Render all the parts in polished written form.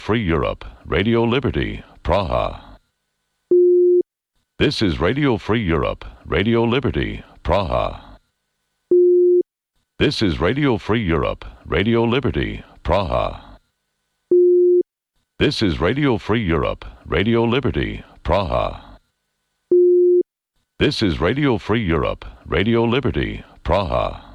Free Europe, Radio Liberty, Praha. This is Radio Free Europe, Radio Liberty, Praha. This is Radio Free Europe, Radio Liberty, Praha. This is Radio Free Europe, Radio Liberty, Praha. This is Radio Free Europe, Radio Liberty, Praha.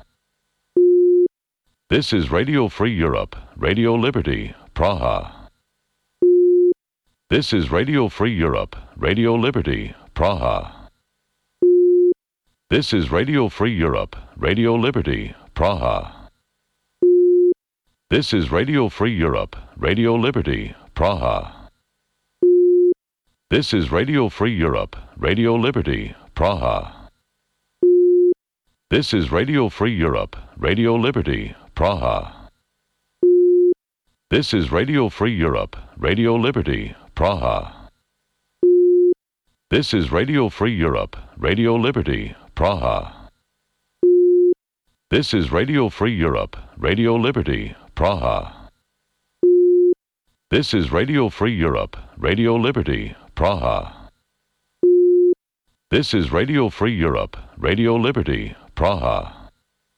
This is Radio Free Europe, Radio Liberty, Praha. This is Radio Free Europe, Radio Liberty, Praha. This is Radio Free Europe, Radio Liberty, Praha. This is Radio Free Europe, Radio Liberty, Praha. This is Radio Free Europe, Radio Liberty, Praha. This is Radio Free Europe, Radio Liberty, Praha. This is Radio Free Europe, Radio Liberty, Praha. This is Radio Free Europe, Radio Liberty, Praha. This is Radio Free Europe, Radio Liberty, Praha. This is Radio Free Europe, Radio Liberty, Praha. This is Radio Free Europe, Radio Liberty, Praha.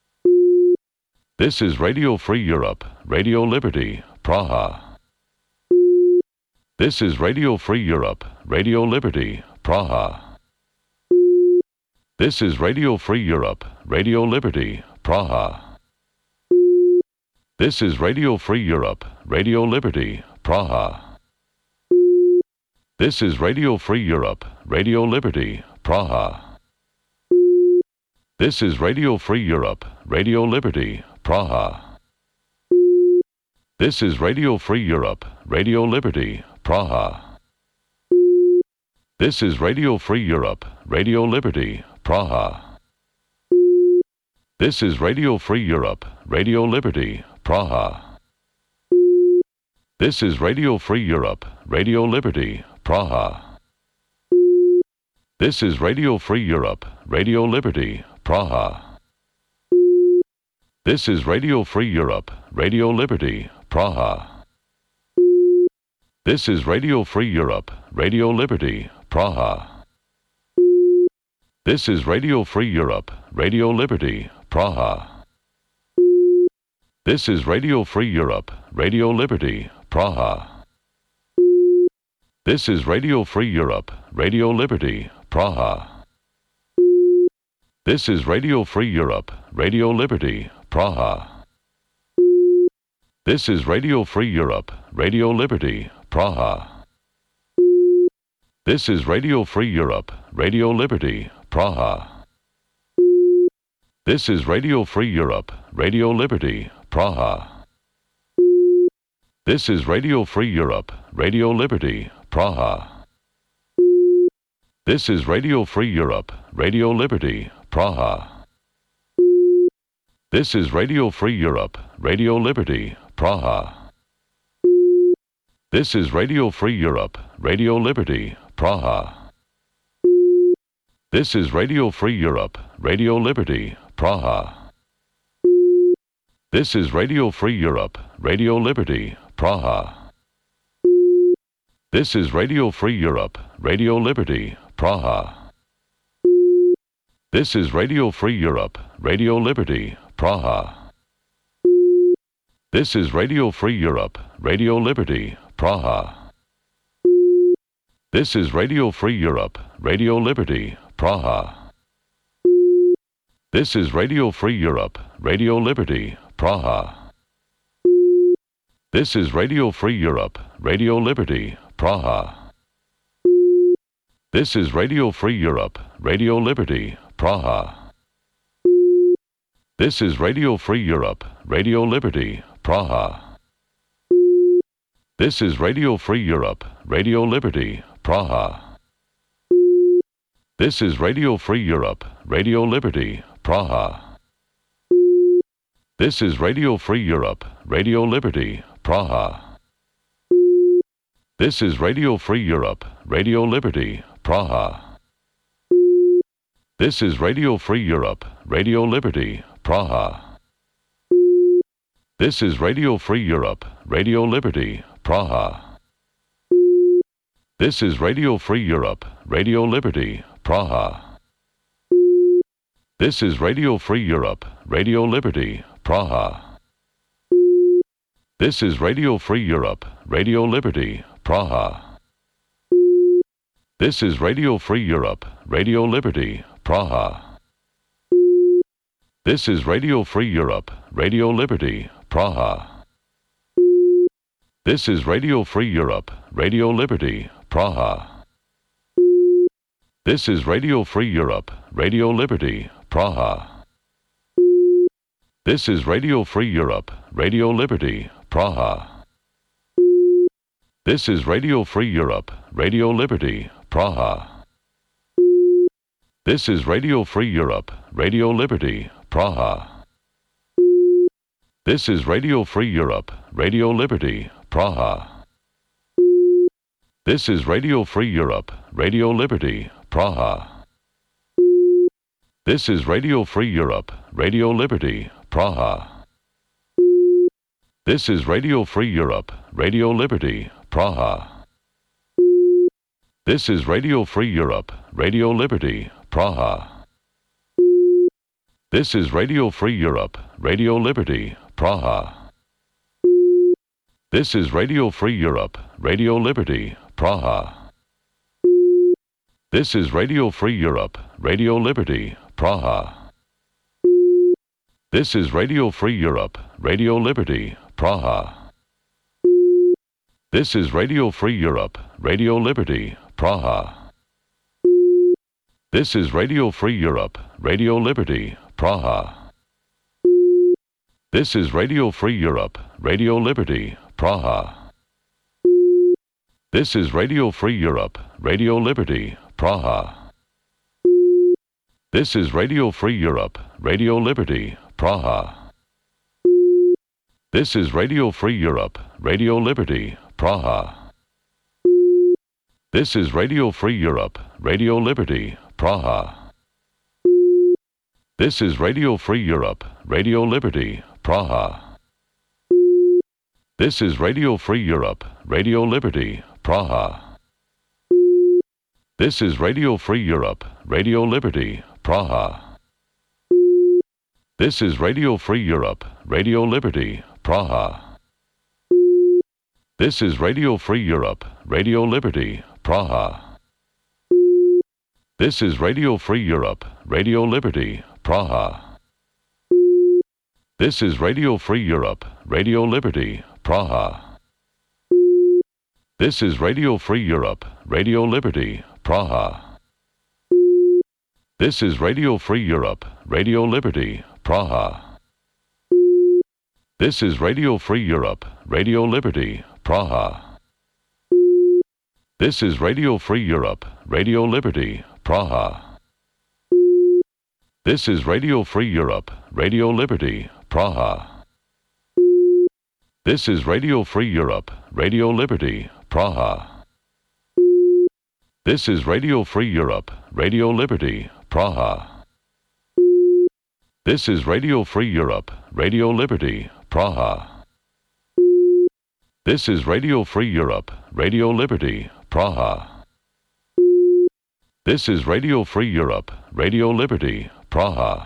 This is Radio Free Europe, Radio Liberty, Praha. This is Radio Free Europe, Radio Liberty, Praha. This is Radio Free Europe, Radio Liberty, Praha. This is Radio Free Europe, Radio Liberty, Praha. This is Radio Free Europe, Radio Liberty, Praha. This is Radio Free Europe, Radio Liberty, Praha. This is Radio Free Europe, Radio Liberty, Praha. This is Radio Free Europe, Radio Liberty, Praha. This is Radio Free Europe, Radio Liberty, Praha. This is Radio Free Europe, Radio Liberty, Praha. This is Radio Free Europe, Radio Liberty, Praha. This is Radio Free Europe, Radio Liberty, Praha. This is Radio Free Europe, Radio Liberty, Praha. This is Radio Free Europe, Radio Liberty, Praha. This is Radio Free Europe, Radio Liberty, Praha. This is Radio Free Europe, Radio Liberty, Praha. This is Radio Free Europe, Radio Liberty, Praha. This is Radio Free Europe, Radio Liberty, Praha. This is Radio Free Europe, Radio Liberty, Praha. This is Radio Free Europe, Radio Liberty, Praha. This is Radio Free Europe, Radio Liberty, Praha. This is Radio Free Europe, Radio Liberty, Praha. This is Radio Free Europe, Radio Liberty, Praha. This is Radio Free Europe, Radio Liberty, Praha. This is Radio Free Europe, Radio Liberty, Praha. This is Radio Free Europe, Radio Liberty, Praha. This is Radio Free Europe, Radio Liberty, Praha. This is Radio Free Europe, Radio Liberty, Praha. This is Radio Free Europe, Radio Liberty, Praha. This is Radio Free Europe, Radio Liberty, Praha. This is Radio Free Europe, Radio Liberty, Praha. This is Radio Free Europe, Radio Liberty, Praha. This is Radio Free Europe, Radio Liberty, Praha. This is Radio Free Europe, Radio Liberty, Praha. This is Radio Free Europe, Radio Liberty, Praha. This is Radio Free Europe, Radio Liberty, Praha. This is Radio Free Europe, Radio Liberty, Praha. This is Radio Free Europe, Radio Liberty, Praha. This is Radio Free Europe, Radio Liberty, Praha. This is Radio Free Europe, Radio Liberty, Praha. This is Radio Free Europe, Radio Liberty, Praha. This is Radio Free Europe, Radio Liberty, Praha. This is Radio Free Europe, Radio Liberty, Praha. This is Radio Free Europe, Radio Liberty, Praha. This is Radio Free Europe, Radio Liberty, Praha. This is Radio Free Europe, Radio Liberty, Praha. This is Radio Free Europe, Radio Liberty, Praha. This is Radio Free Europe, Radio Liberty, Praha. This is Radio Free Europe, Radio Liberty, Praha. This is Radio Free Europe, Radio Liberty, Praha. This is Radio Free Europe, Radio Liberty, Praha. This is Radio Free Europe, Radio Liberty, Praha. This is Radio Free Europe, Radio Liberty, Praha. This is Radio Free Europe, Radio Liberty, Praha. This is Radio Free Europe, Radio Liberty, Praha. This is Radio Free Europe, Radio Liberty, Praha. This is Radio Free Europe, Radio Liberty, Praha. This is Radio Free Europe, Radio Liberty, Praha. This is Radio Free Europe, Radio Liberty, Praha. This is Radio Free Europe, Radio Liberty, Praha. This is Radio Free Europe, Radio Liberty, Praha. This is Radio Free Europe, Radio Liberty, Praha. This is Radio Free Europe, Radio Liberty, Praha. This is Radio Free Europe, Radio Liberty, Praha. This is Radio Free Europe, Radio Liberty, Praha. This is Radio Free Europe, Radio Liberty, Praha. This is Radio Free Europe, Radio Liberty, Praha. This is Radio Free Europe, Radio Liberty, Praha. This is Radio Free Europe, Radio Liberty, Praha. This is Radio Free Europe, Radio Liberty, Praha. This is Radio Free Europe, Radio Liberty, Praha. This is Radio Free Europe, Radio Liberty, Praha. This is Radio Free Europe, Radio Liberty, Praha. This is Radio Free Europe, Radio Liberty, Praha. This is Radio Free Europe, Radio Liberty, Praha. This is Radio Free Europe, Radio Liberty, Praha. This is Radio Free Europe, Radio Liberty, Praha. This is Radio Free Europe, Radio Liberty, Praha. This is Radio Free Europe, Radio Liberty, Praha. This is Radio Free Europe, Radio Liberty, Praha. This is Radio Free Europe, Radio Liberty, Praha. This is Radio Free Europe, Radio Liberty, Praha. This is Radio Free Europe, Radio Liberty, Praha.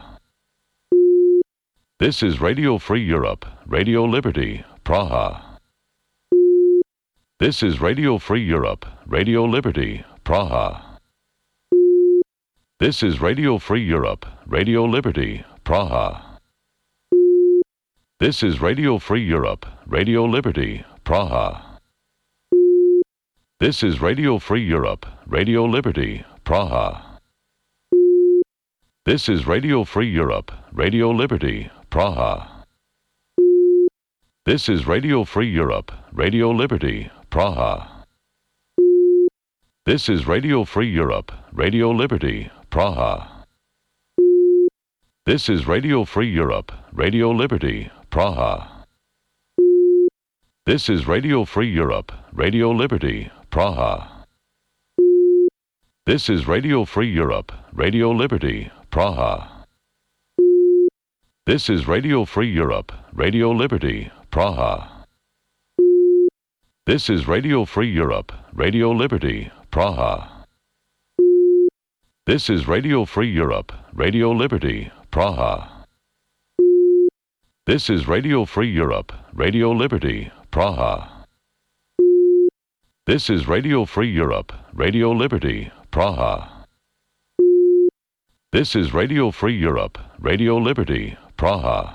This is Radio Free Europe, Radio Liberty, Praha. This is Radio Free Europe, Radio Liberty, Praha. This is Radio Free Europe, Radio Liberty, Praha. This is Radio Free Europe, Radio Liberty, Praha. This is Radio Free Europe, Radio Liberty, Praha. This is Radio Free Europe, Radio Liberty, Praha. This is Radio Free Europe, Radio Liberty, Praha. This is Radio Free Europe, Radio Liberty, Praha. This is Radio Free Europe, Radio Liberty, Praha. This is Radio Free Europe, Radio Liberty, Praha. This is Radio Free Europe, Radio Liberty, Praha. This is Radio Free Europe, Radio Liberty, Praha. This is Radio Free Europe, Radio Liberty, Praha. This is Radio Free Europe, Radio Liberty, Praha. This is Radio Free Europe, Radio Liberty, Praha. This is Radio Free Europe, Radio Liberty, Praha. This is Radio Free Europe, Radio Liberty, Praha.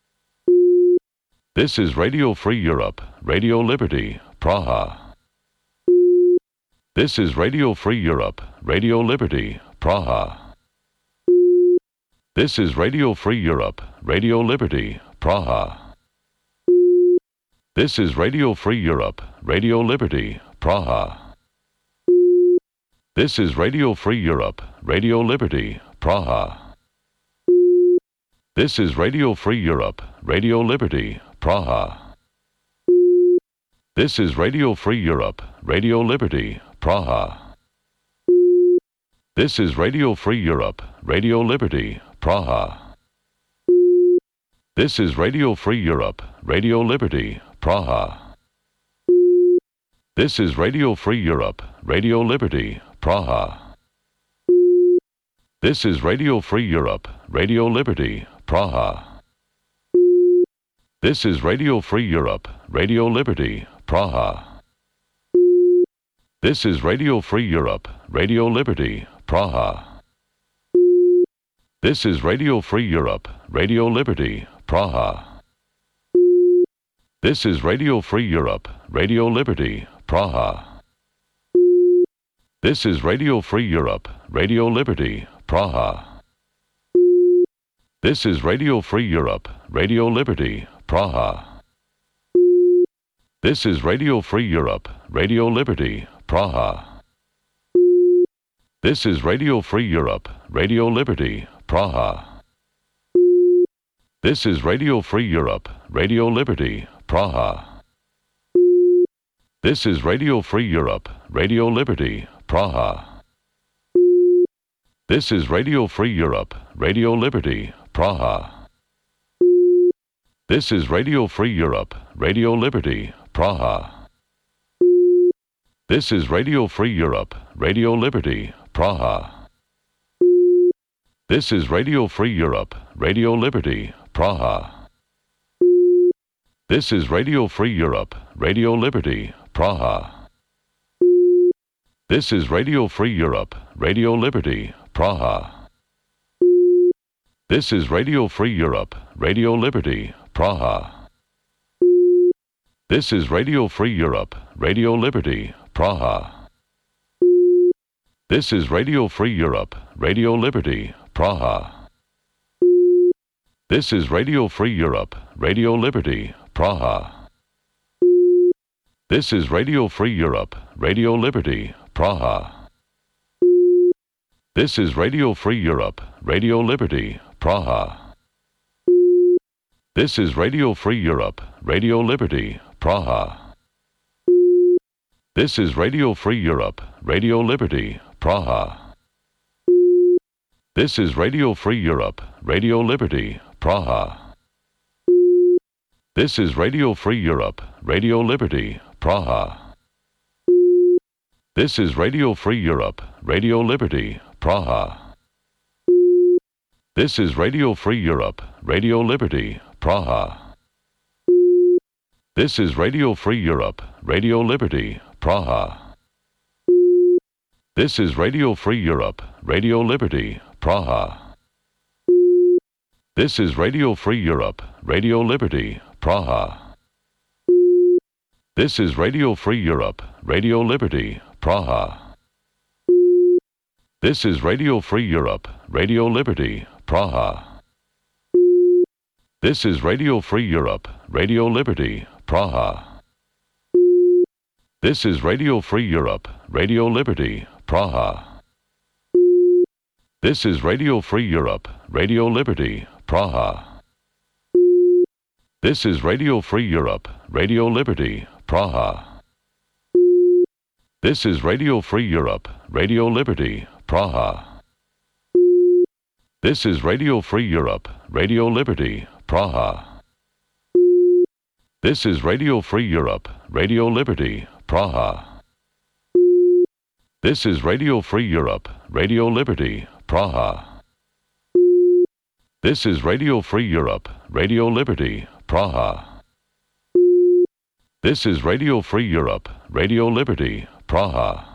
This is Radio Free Europe, Radio Liberty, Praha. This is Radio Free Europe, Radio Liberty, Praha. This is Radio Free Europe, Radio Liberty, Praha. This is Radio Free Europe, Radio Liberty, Praha. This is Radio Free Europe, Radio Liberty, Praha. This is Radio Free Europe, Radio Liberty, Praha. This is Radio Free Europe, Radio Liberty, Praha. This is Radio Free Europe, Radio Liberty, Praha. This is Radio Free Europe, Radio Liberty, Praha. This is Radio Free Europe, Radio Liberty, Praha. This is Radio Free Europe, Radio Liberty, Praha. This is Radio Free Europe, Radio Liberty, Praha. This is Radio Free Europe, Radio Liberty, Praha. This is Radio Free Europe, Radio Liberty, Praha. This is Radio Free Europe, Radio Liberty, Praha. This is Radio Free Europe, Radio Liberty, Praha. This is Radio Free Europe, Radio Liberty, Praha. This is Radio Free Europe, Radio Liberty, Praha. This is Radio Free Europe, Radio Liberty, Praha. This is Radio Free Europe, Radio Liberty, Praha. This is Radio Free Europe, Radio Liberty, Praha. This is Radio Free Europe, Radio Liberty, Praha. This is Radio Free Europe, Radio Liberty, Praha. This is Radio Free Europe, Radio Liberty, Praha. This is Radio Free Europe, Radio Liberty, Praha. This is Radio Free Europe, Radio Liberty, Praha. This is Radio Free Europe, Radio Liberty, Praha. This is Radio Free Europe, Radio Liberty, Praha. This is Radio Free Europe, Radio Liberty, Praha. This is Radio Free Europe, Radio Liberty, Praha. This is Radio Free Europe, Radio Liberty, Praha. This is Radio Free Europe, Radio Liberty, Praha. This is Radio Free Europe, Radio Liberty, Praha. This is Radio Free Europe, Radio Liberty, Praha. This is Radio Free Europe, Radio Liberty, Praha. This is Radio Free Europe, Radio Liberty, Praha. This is Radio Free Europe, Radio Liberty, Praha. This is Radio Free Europe, Radio Liberty, Praha. This is Radio Free Europe, Radio Liberty, Praha. This is Radio Free Europe, Radio Liberty, Praha. This is Radio Free Europe, Radio Liberty, Praha. This is Radio Free Europe, Radio Liberty, Praha. This is Radio Free Europe, Radio Liberty, Praha. This is Radio Free Europe, Radio Liberty, Praha. This is Radio Free Europe, Radio Liberty, Praha. This is Radio Free Europe, Radio Liberty, Praha. This is Radio Free Europe, Radio Liberty, Praha. This is Radio Free Europe, Radio Liberty, Praha. This is Radio Free Europe, Radio Liberty, Praha. This is Radio Free Europe, Radio Liberty, Praha. This is Radio Free Europe, Radio Liberty, Praha. This is Radio Free Europe, Radio Liberty, Praha. This is Radio Free Europe, Radio Liberty, Praha. This is Radio Free Europe, Radio Liberty, Praha.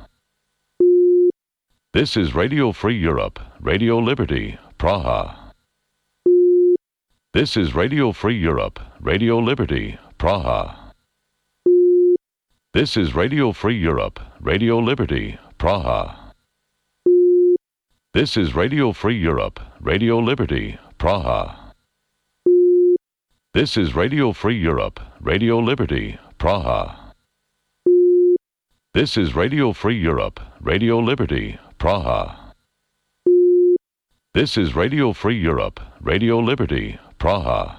This is Radio Free Europe, Radio Liberty, Praha. This is Radio Free Europe, Radio Liberty, Praha. This is Radio Free Europe, Radio Liberty, Praha. This is Radio Free Europe, Radio Liberty, Praha. This is Radio Free Europe, Radio Liberty, Praha. This is Radio Free Europe, Radio Liberty, Praha. This is Radio Free Europe, Radio Liberty, Praha.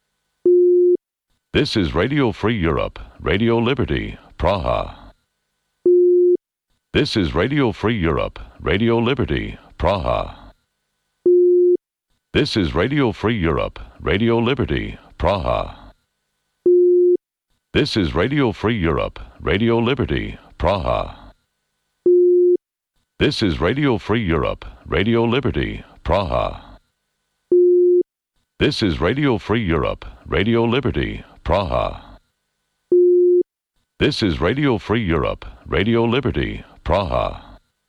This is Radio Free Europe, Radio Liberty, Praha. This is Radio Free Europe, Radio Liberty, Praha. This is Radio Free Europe, Radio Liberty, Praha. This is Radio Free Europe, Radio Liberty, Praha. This is Radio Free Europe, Radio Liberty, Praha. This is Radio Free Europe, Radio Liberty, Praha. This is Radio Free Europe, Radio Liberty, Praha.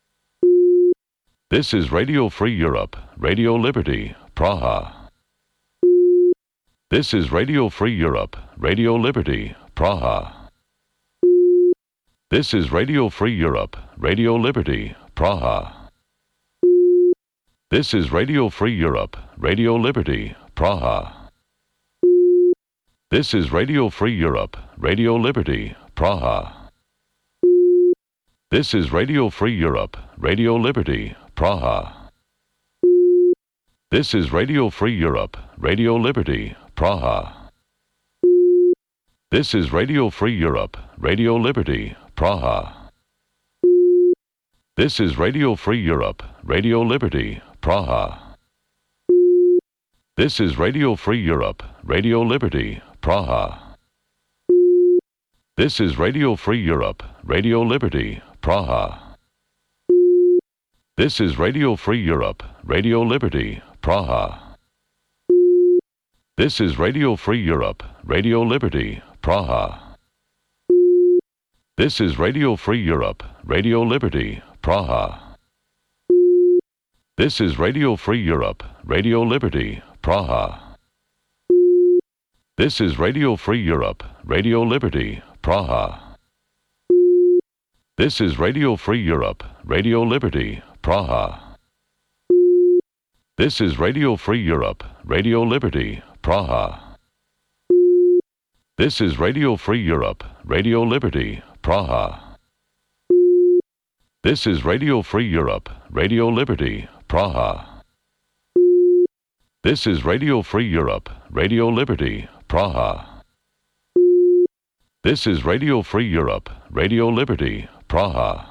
This is Radio Free Europe, Radio Liberty, Praha. This is Radio Free Europe, Radio Liberty, Praha. This is Radio Free Europe, Radio Liberty, Praha. This is Radio Free Europe, Radio Liberty, Praha. This is Radio Free Europe, Radio Liberty, Praha. This is Radio Free Europe, Radio Liberty, Praha. This is Radio Free Europe, Radio Liberty, Praha. This is Radio Free Europe, Radio Liberty, Praha. This is Radio Free Europe, Radio Liberty, Praha. This is Radio Free Europe, Radio Liberty, Praha. This is Radio Free Europe, Radio Liberty, Praha. This is Radio Free Europe, Radio Liberty, Praha. This is Radio Free Europe, Radio Liberty, Praha. This is Radio Free Europe, Radio Liberty, Praha. This is Radio Free Europe, Radio Liberty, Praha. This is Radio Free Europe, Radio Liberty, Praha. This is Radio Free Europe, Radio Liberty, Praha. This is Radio Free Europe, Radio Liberty, Praha. This is Radio Free Europe, Radio Liberty, Praha. This is Radio Free Europe, Radio Liberty, Praha. This is Radio Free Europe, Radio Liberty, Praha. This is Radio Free Europe, Radio Liberty, Praha.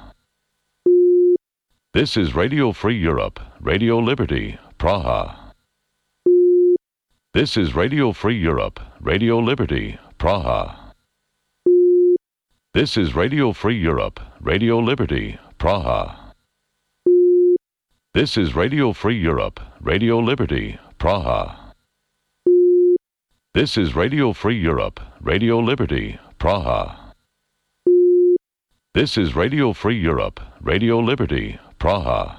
This is Radio Free Europe, Radio Liberty, Praha. This is Radio Free Europe, Radio Liberty, Praha. This is Radio Free Europe, Radio Liberty, Praha. This is Radio Free Europe, Radio Liberty, Praha. This is Radio Free Europe, Radio Liberty, Praha. This is Radio Free Europe, Radio Liberty, Praha.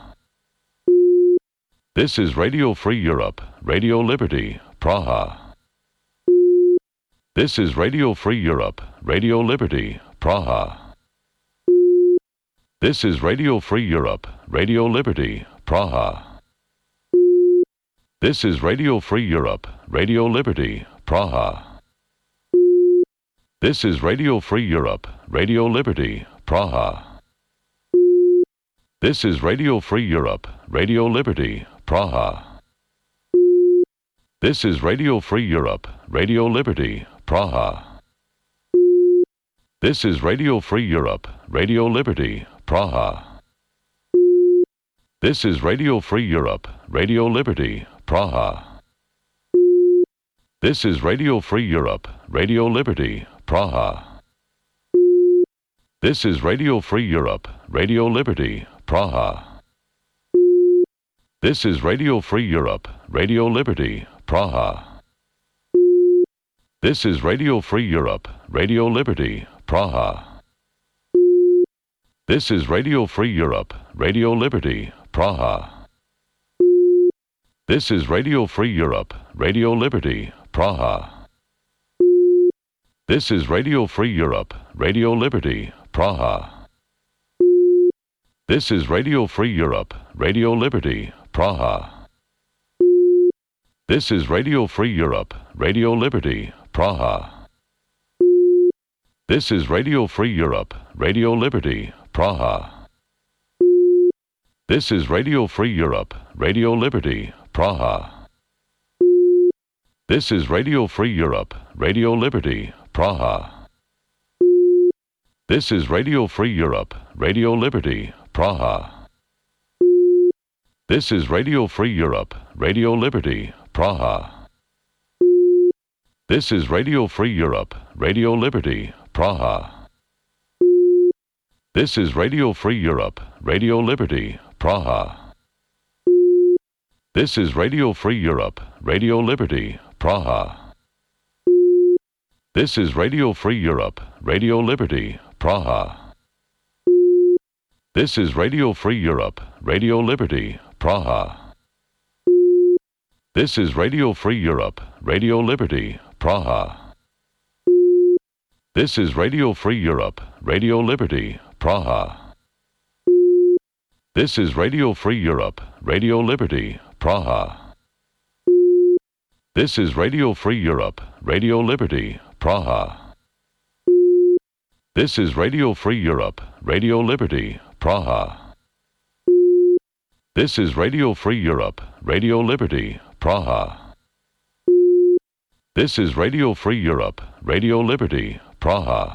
This is Radio Free Europe, Radio Liberty, Praha. This is Radio Free Europe, Radio Liberty, Praha. This is Radio Free Europe, Radio Liberty, Praha. This is Radio Free Europe, Radio Liberty, Praha. This is Radio Free Europe, Radio Liberty, Praha. This is Radio Free Europe, Radio Liberty, Praha. This is Radio Free Europe, Radio Liberty, Praha. This is Radio Free Europe, Radio Liberty, Praha. This is Radio Free Europe, Radio Liberty, Praha. This is Radio Free Europe, Radio Liberty, Praha. This is Radio Free Europe, Radio Liberty, Praha. This is Radio Free Europe, Radio Liberty, Praha. This is Radio Free Europe, Radio Liberty, Praha. This is Radio Free Europe, Radio Liberty, Praha. This is Radio Free Europe, Radio Liberty, Praha. This is Radio Free Europe, Radio Liberty, Praha. This is Radio Free Europe, Radio Liberty, Praha. This is Radio Free Europe, Radio Liberty, Praha. This is Radio Free Europe, Radio Liberty, Praha. This is Radio Free Europe, Radio Liberty, Praha. This is Radio Free Europe, Radio Liberty, Praha. This is Radio Free Europe, Radio Liberty, Praha. This is Radio Free Europe, Radio Liberty, Praha. This is Radio Free Europe, Radio Liberty, Praha. This is Radio Free Europe, Radio Liberty, Praha. This is Radio Free Europe, Radio Liberty, Praha. This is Radio Free Europe, Radio Liberty, Praha. This is Radio Free Europe, Radio Liberty, Praha. This is Radio Free Europe, Radio Liberty, Praha. This is Radio Free Europe, Radio Liberty, Praha. This is Radio Free Europe, Radio Liberty, Praha. This is Radio Free Europe, Radio Liberty, Praha. This is Radio Free Europe, Radio Liberty, Praha. This is Radio Free Europe, Radio Liberty, Praha. This is Radio Free Europe, Radio Liberty, Praha.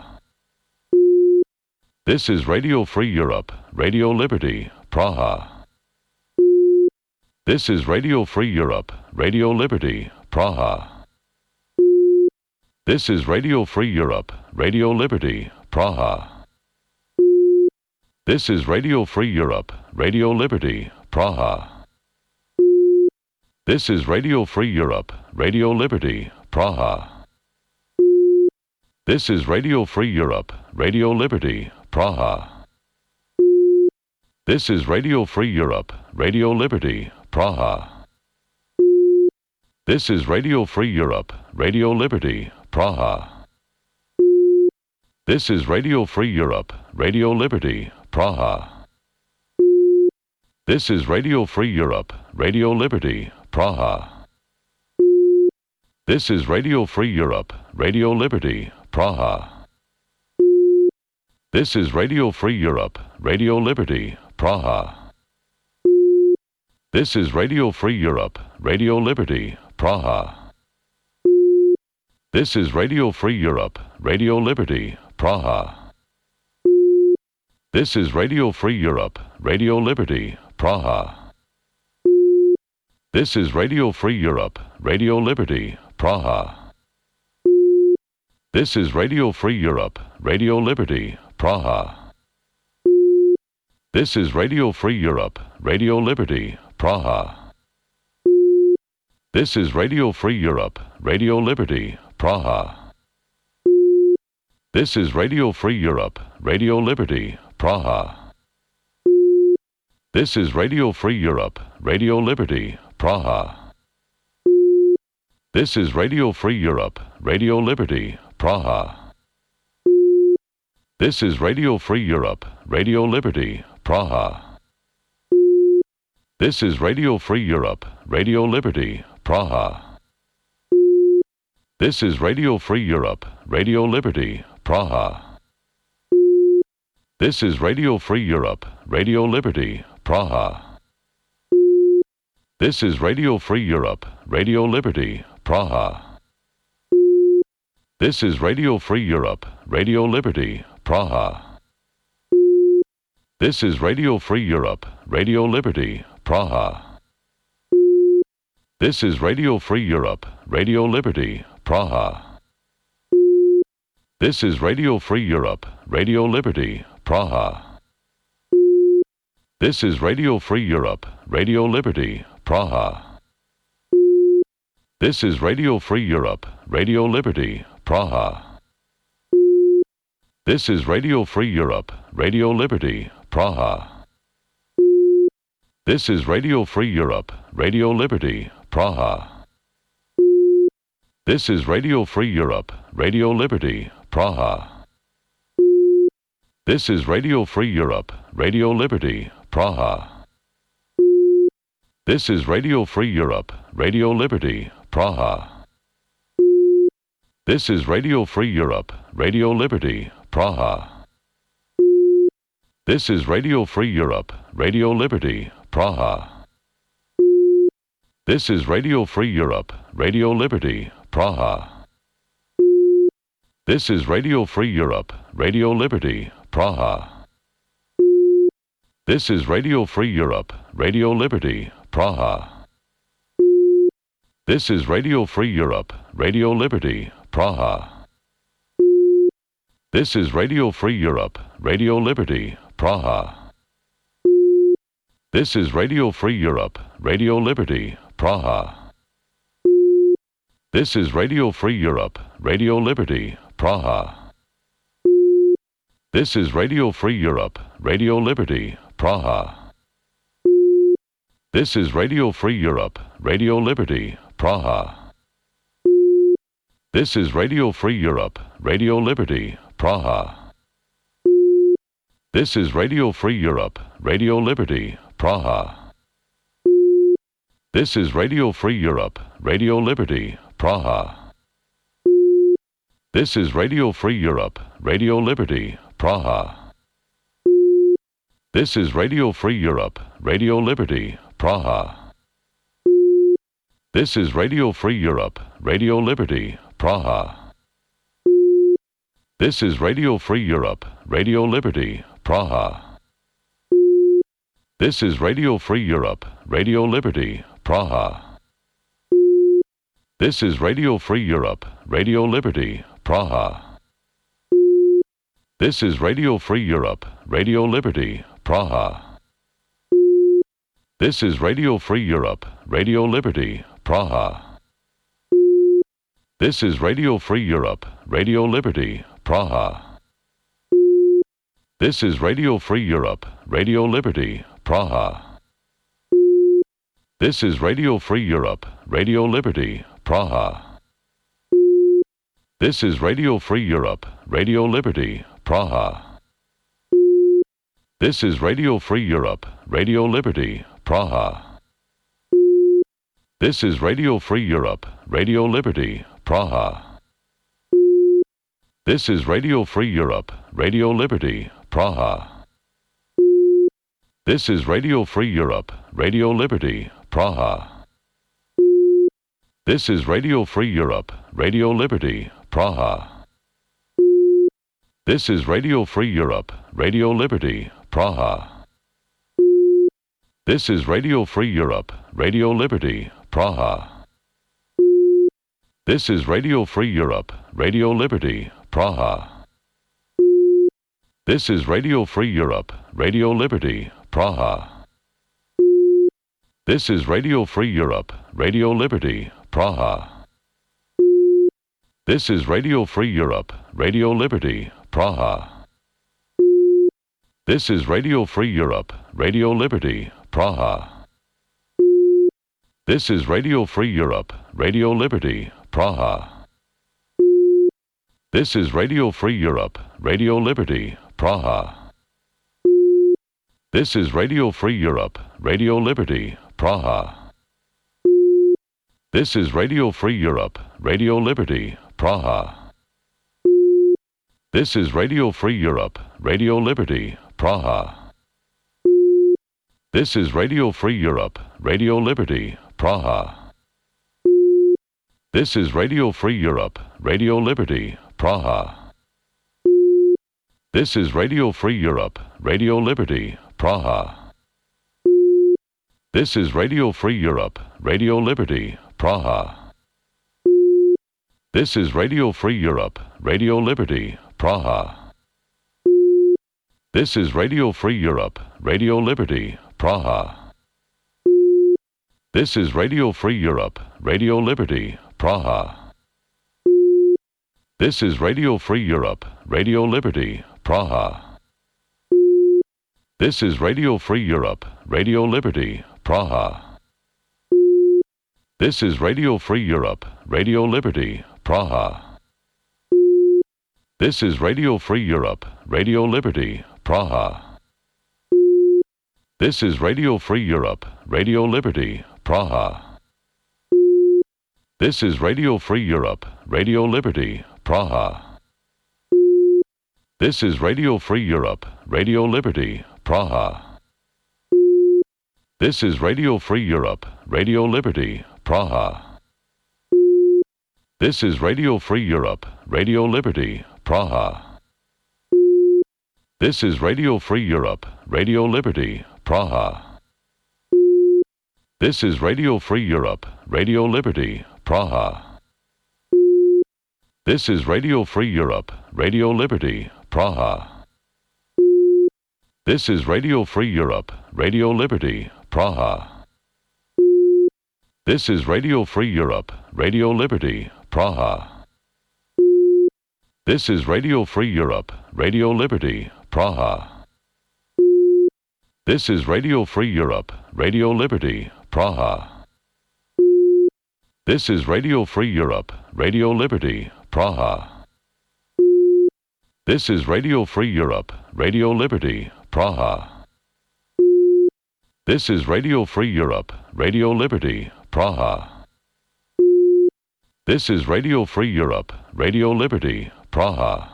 This is Radio Free Europe, Radio Liberty, Praha. This is Radio Free Europe, Radio Liberty, Praha. This is Radio Free Europe, Radio Liberty, Praha. This is Radio Free Europe, Radio Liberty, Praha. This is Radio Free Europe, Radio Liberty, Praha. This is Radio Free Europe, Radio Liberty, Praha. This is Radio Free Europe, Radio Liberty, Praha. This is Radio Free Europe, Radio Liberty, Praha. This is Radio Free Europe, Radio Liberty, Praha. This is Radio Free Europe, Radio Liberty, Praha. This is Radio Free Europe, Radio Liberty, Praha. This is Radio Free Europe, Radio Liberty, Praha. This is Radio Free Europe, Radio Liberty, Praha. This is Radio Free Europe, Radio Liberty, Praha. This is Radio Free Europe, Radio Liberty, Praha. This is Radio Free Europe, Radio Liberty, Praha. This is Radio Free Europe, Radio Liberty, Praha. This is Radio Free Europe, Radio Liberty, Praha. This is Radio Free Europe, Radio Liberty, Praha. This is Radio Free Europe, Radio Liberty, Praha. This is Radio Free Europe, Radio Liberty, Praha. This is Radio Free Europe, Radio Liberty, Praha. This is Radio Free Europe, Radio Liberty, Praha. This is Radio Free Europe, Radio Liberty, Praha. This is Radio Free Europe, Radio Liberty, Praha. This is Radio Free Europe, Radio Liberty, Praha. This is Radio Free Europe, Radio Liberty, Praha. This is Radio Free Europe, Radio Liberty, Praha. This is Radio Free Europe, Radio Liberty, Praha. This is Radio Free Europe, Radio Liberty, Praha. This is Radio Free Europe, Radio Liberty, Praha. This is Radio Free Europe, Radio Liberty, Praha. This is Radio Free Europe, Radio Liberty, Praha. This is Radio Free Europe, Radio Liberty, Praha. This is Radio Free Europe, Radio Liberty, Praha. This is Radio Free Europe, Radio Liberty, Praha. This is Radio Free Europe, Radio Liberty, Praha. This is Radio Free Europe, Radio Liberty, Praha. This is Radio Free Europe, Radio Liberty, Praha. This is Radio Free Europe, Radio Liberty, Praha. This is Radio Free Europe, Radio Liberty, Praha. This is Radio Free Europe, Radio Liberty, Praha. This is Radio Free Europe, Radio Liberty, Praha. This is Radio Free Europe, Radio Liberty, Praha. This is Radio Free Europe, Radio Liberty, Praha. This is Radio Free Europe, Radio Liberty, Praha. This is Radio Free Europe, Radio Liberty, Praha. This is Radio Free Europe, Radio Liberty, Praha. This is Radio Free Europe, Radio Liberty, Praha. This is Radio Free Europe, Radio Liberty, Praha. This is Radio Free Europe, Radio Liberty, Praha. This is Radio Free Europe, Radio Liberty, Praha. This is Radio Free Europe, Radio Liberty, Praha. This is Radio Free Europe, Radio Liberty, Praha. This is Radio Free Europe, Radio Liberty, Praha. This is Radio Free Europe, Radio Liberty, Praha. This is Radio Free Europe, Radio Liberty, Praha. This is Radio Free Europe, Radio Liberty, Praha. This is Radio Free Europe, Radio Liberty, Praha. This is Radio Free Europe, Radio Liberty, Praha. This is Radio Free Europe, Radio Liberty, Praha. This is Radio Free Europe, Radio Liberty, Praha. This is Radio Free Europe, Radio Liberty, Praha. This is Radio Free Europe, Radio Liberty, Praha. This is Radio Free Europe, Radio Liberty, Praha. This is Radio Free Europe, Radio Liberty, Praha. This is Radio Free Europe, Radio Liberty, Praha. This is Radio Free Europe, Radio Liberty, Praha. This is Radio Free Europe, Radio Liberty, Praha. This is Radio Free Europe, Radio Liberty, Praha. This is Radio Free Europe, Radio Liberty, Praha. This is Radio Free Europe, Radio Liberty, Praha. This is Radio Free Europe, Radio Liberty, Praha. This is Radio Free Europe, Radio Liberty, Praha. This is Radio Free Europe, Radio Liberty, Praha. This is Radio Free Europe, Radio Liberty, Praha. This is Radio Free Europe, Radio Liberty, Praha. This is Radio Free Europe, Radio Liberty, Praha. This is Radio Free Europe, Radio Liberty, Praha. This is Radio Free Europe, Radio Liberty, Praha. This is Radio Free Europe, Radio Liberty, Praha. This is Radio Free Europe, Radio Liberty, Praha. This is Radio Free Europe, Radio Liberty, Praha. This is Radio Free Europe, Radio Liberty, Praha. This is Radio Free Europe, Radio Liberty, Praha. This is Radio Free Europe, Radio Liberty, Praha. This is Radio Free Europe, Radio Liberty, Praha. This is Radio Free Europe, Radio Liberty, Praha. This is Radio Free Europe, Radio Liberty, Praha. This is Radio Free Europe, Radio Liberty, Praha. This is Radio Free Europe, Radio Liberty, Praha. This is Radio Free Europe, Radio Liberty, Praha. This is Radio Free Europe, Radio Liberty, Praha. This is Radio Free Europe, Radio Liberty, Praha. This is Radio Free Europe, Radio Liberty, Praha. This is Radio Free Europe, Radio Liberty, Praha. This is Radio Free Europe, Radio Liberty, Praha. This is Radio Free Europe, Radio Liberty, Praha. This is Radio Free Europe, Radio Liberty, Praha. This is Radio Free Europe, Radio Liberty, Praha. This is Radio Free Europe, Radio Liberty, Praha. This is Radio Free Europe, Radio Liberty, Praha. This is Radio Free Europe, Radio Liberty, Praha. This is Radio Free Europe, Radio Liberty, Praha. This is Radio Free Europe, Radio Liberty, Praha. This is Radio Free Europe, Radio Liberty, Praha. This is Radio Free Europe, Radio Liberty, Praha. This is Radio Free Europe, Radio Liberty, Praha.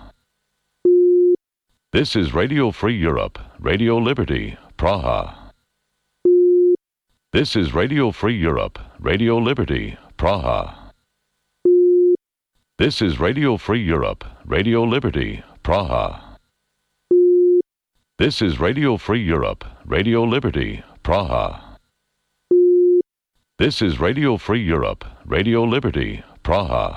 This is Radio Free Europe, Radio Liberty, Praha. This is Radio Free Europe, Radio Liberty, Praha. This is Radio Free Europe, Radio Liberty, Praha. This is Radio Free Europe, Radio Liberty, Praha. This is Radio Free Europe, Radio Liberty, Praha.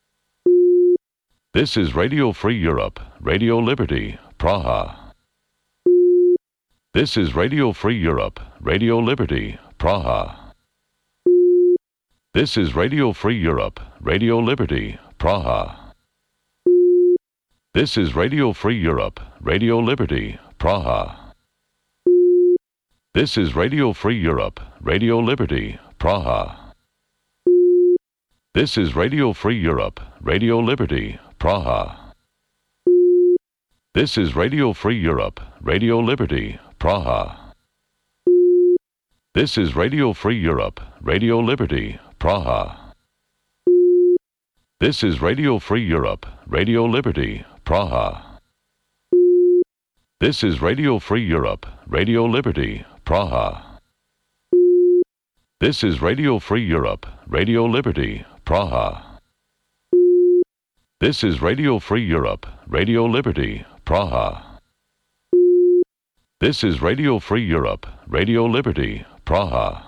This is Radio Free Europe, Radio Liberty, Praha. This is Radio Free Europe, Radio Liberty, Praha. This is Radio Free Europe, Radio Liberty, Praha. This is Radio Free Europe, Radio Liberty, Praha. This is Radio Free Europe, Radio Liberty, Praha. This is Radio Free Europe, Radio Liberty, Praha. This is Radio Free Europe, Radio Liberty, Praha. This is Radio Free Europe, Radio Liberty, Praha. This is Radio Free Europe, Radio Liberty, Praha. This is Radio Free Europe, Radio Liberty, Praha. This is Radio Free Europe, Radio Liberty, Praha. This is Radio Free Europe, Radio Liberty, Praha. This is Radio Free Europe, Radio Liberty, Praha.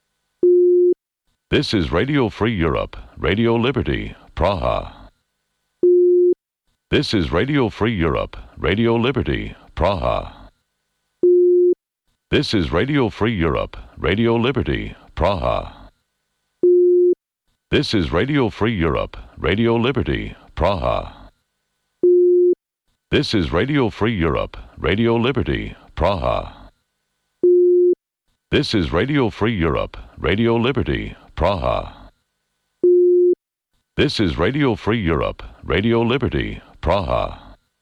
This is Radio Free Europe, Radio Liberty, Praha. This is Radio Free Europe, Radio Liberty, Praha. This is Radio Free Europe, Radio Liberty, Praha. This is Radio Free Europe, Radio Liberty, Praha. This is Radio Free Europe, Radio Liberty, Praha. This is Radio Free Europe, Radio Liberty, Praha. This is Radio Free Europe, Radio Liberty, Praha.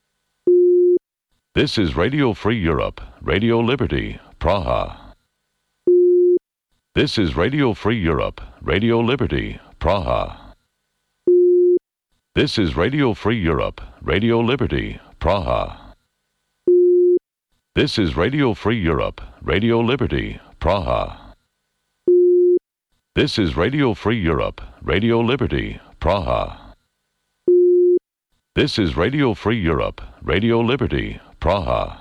This is Radio Free Europe, Radio Liberty, Praha. This is Radio Free Europe, Radio Liberty, Praha. This is Radio Free Europe, Radio Liberty, Praha. This is Radio Free Europe, Radio Liberty, Praha. This is Radio Free Europe, Radio Liberty, Praha. This is Radio Free Europe, Radio Liberty, Praha.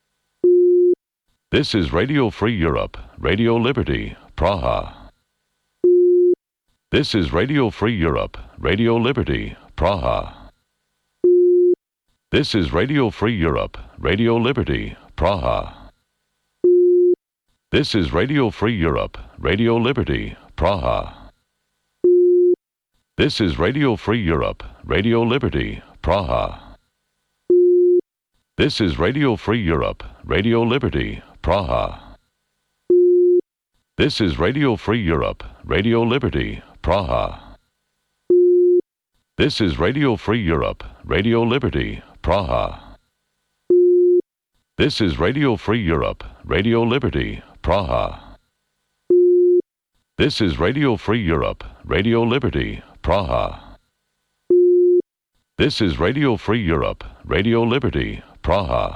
This is Radio Free Europe, Radio Liberty, Praha. This is Radio Free Europe, Radio Liberty, Praha. This is Radio Free Europe, Radio Liberty, Praha. This is Radio Free Europe, Radio Liberty, Praha. This is Radio Free Europe, Radio Liberty, Praha. This is Radio Free Europe, Radio Liberty, Praha. This is Radio Free Europe, Radio Liberty, Praha. This is Radio Free Europe, Radio Liberty, Praha. This is Radio Free Europe, Radio Liberty, Praha. This is Radio Free Europe, Radio Liberty, Praha. This is Radio Free Europe, Radio Liberty, Praha.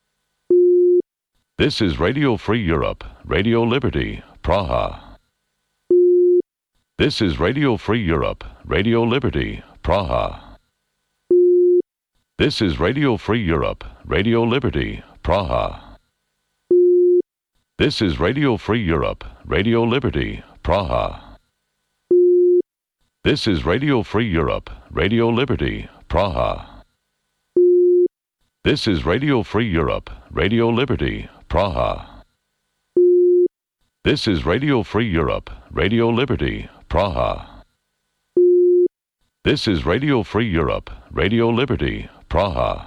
This is Radio Free Europe, Radio Liberty, Praha. This is Radio Free Europe, Radio Liberty, Praha. This is Radio Free Europe, Radio Liberty, Praha. This is Radio Free Europe, Radio Liberty, Praha. This is Radio Free Europe, Radio Liberty, Praha. This is Radio Free Europe, Radio Liberty, Praha. This is Radio Free Europe, Radio Liberty, Praha. This is Radio Free Europe, Radio Liberty, Praha.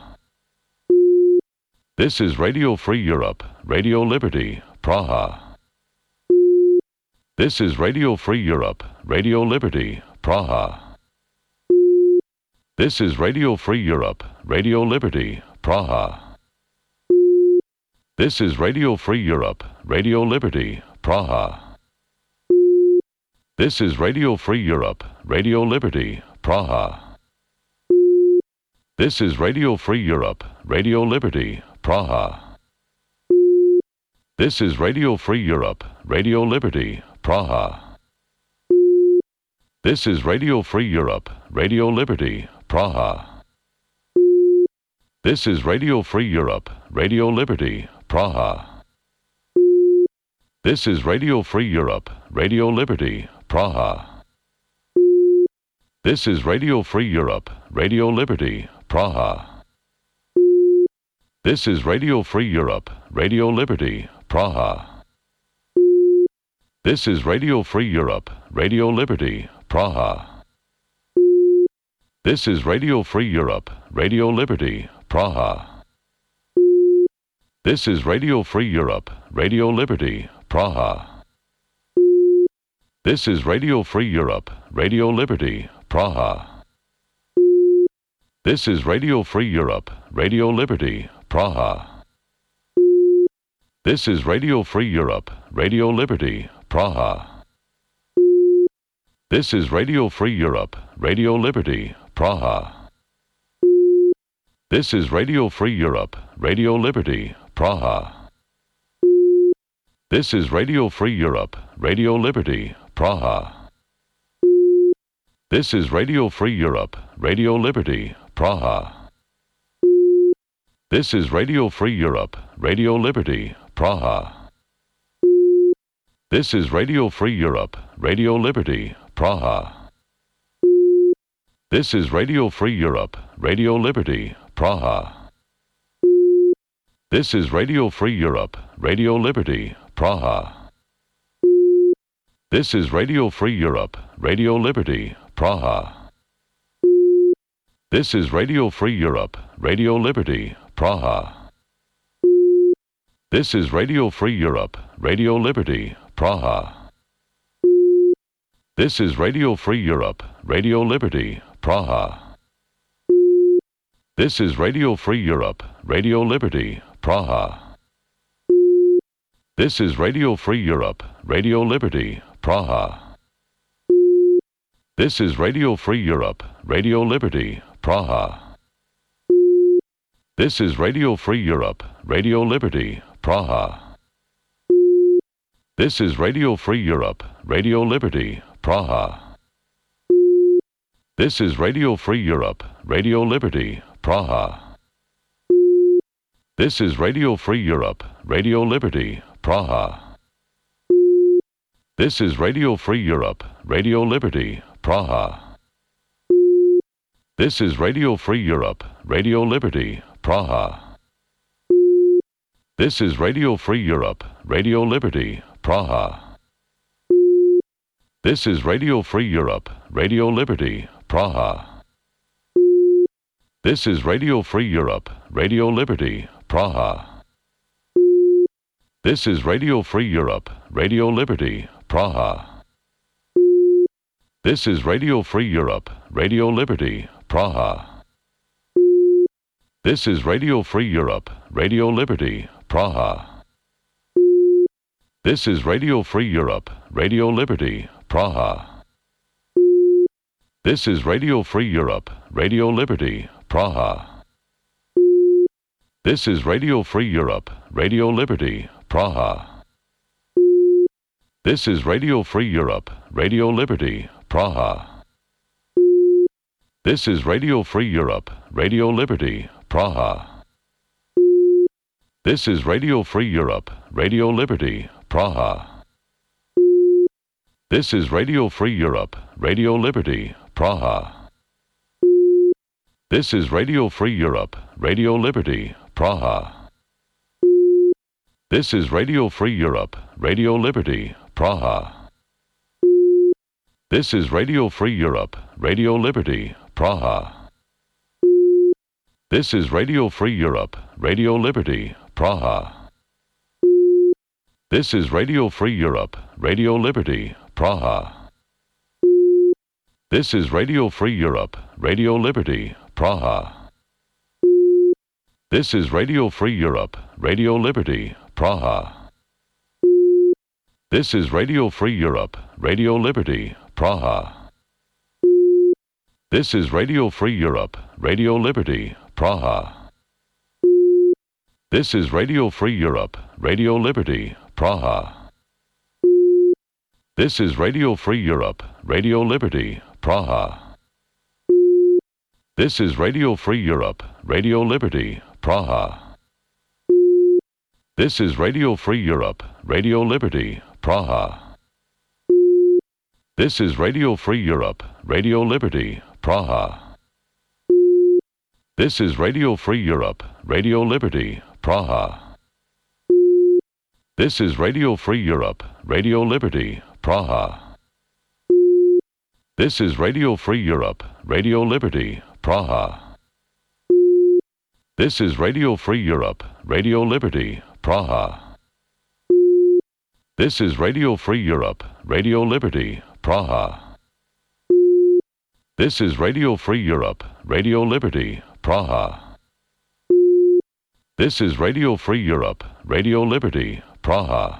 This is Radio Free Europe, Radio Liberty, Praha. This is Radio Free Europe, Radio Liberty, Praha. This is Radio Free Europe, Radio Liberty, Praha. This is Radio Free Europe, Radio Liberty, Praha. This is Radio Free Europe, Radio Liberty, Praha. This is Radio Free Europe, Radio Liberty, Praha. This is Radio Free Europe, Radio Liberty, Praha. This is Radio Free Europe, Radio Liberty, Praha. This is Radio Free Europe, Radio Liberty, Praha. This is Radio Free Europe, Radio Liberty, Praha. This is Radio Free Europe, Radio Liberty, Praha. This is Radio Free Europe, Radio Liberty, Praha. This is Radio Free Europe, Radio Liberty, Praha. This is Radio Free Europe, Radio Liberty, Praha. This is Radio Free Europe, Radio Liberty, Praha. This is Radio Free Europe, Radio Liberty, Praha. This is Radio Free Europe, Radio Liberty, Praha. This is Radio Free Europe, Radio Liberty, Praha. This is Radio Free Europe, Radio Liberty, Praha. This is Radio Free Europe, Radio Liberty, Praha. This is Radio Free Europe, Radio Liberty, Praha. This is Radio Free Europe, Radio Liberty, Praha. This is Radio Free Europe, Radio Liberty, Praha. This is Radio Free Europe, Radio Liberty, Praha. This is Radio Free Europe, Radio Liberty, Praha. This is Radio Free Europe, Radio Liberty, Praha. This is Radio Free Europe, Radio Liberty, Praha. This is Radio Free Europe, Radio Liberty, Praha. This is Radio Free Europe, Radio Liberty, Praha. This is Radio Free Europe, Radio Liberty, Praha. This is Radio Free Europe, Radio Liberty, Praha. This is Radio Free Europe, Radio Liberty, Praha. This is Radio Free Europe, Radio Liberty, Praha. This is Radio Free Europe, Radio Liberty, Praha. This is Radio Free Europe, Radio Liberty, Praha. This is Radio Free Europe, Radio Liberty, Praha. This is Radio Free Europe, Radio Liberty, Praha. This is Radio Free Europe, Radio Liberty, Praha. This is Radio Free Europe, Radio Liberty, Praha. This is Radio Free Europe, Radio Liberty, Praha. This is Radio Free Europe, Radio Liberty, Praha. This is Radio Free Europe, Radio Liberty, Praha. This is Radio Free Europe, Radio Liberty, Praha. This is Radio Free Europe, Radio Liberty, Praha. This is Radio Free Europe, Radio Liberty, Praha. This is Radio Free Europe, Radio Liberty, Praha. This is Radio Free Europe, Radio Liberty, Praha. This is Radio Free Europe, Radio Liberty, Praha. This is Radio Free Europe, Radio Liberty, Praha. This is Radio Free Europe, Radio Liberty, Praha. This is Radio Free Europe, Radio Liberty, Praha. This is Radio Free Europe, Radio Liberty, Praha. This is Radio Free Europe, Radio Liberty, Praha. This is Radio Free Europe, Radio Liberty, Praha. This is Radio Free Europe, Radio Liberty, Praha. This is Radio Free Europe, Radio Liberty, Praha. This is Radio Free Europe, Radio Liberty, Praha. This is Radio Free Europe, Radio Liberty, Praha. This is Radio Free Europe, Radio Liberty, Praha. This is Radio Free Europe, Radio Liberty, Praha. This is Radio Free Europe, Radio Liberty, Praha. This is Radio Free Europe, Radio Liberty, Praha. This is Radio Free Europe, Radio Liberty, Praha. This is Radio Free Europe, Radio Liberty, Praha. This is Radio Free Europe, Radio Liberty, Praha. This is Radio Free Europe, Radio Liberty, Praha. This is Radio Free Europe, Radio Liberty, Praha. This is Radio Free Europe, Radio Liberty, Praha. This is Radio Free Europe, Radio Liberty, Praha. This is Radio Free Europe, Radio Liberty, Praha. This is Radio Free Europe, Radio Liberty, Praha. This is Radio Free Europe, Radio Liberty, Praha. This is Radio Free Europe, Radio Liberty, Praha.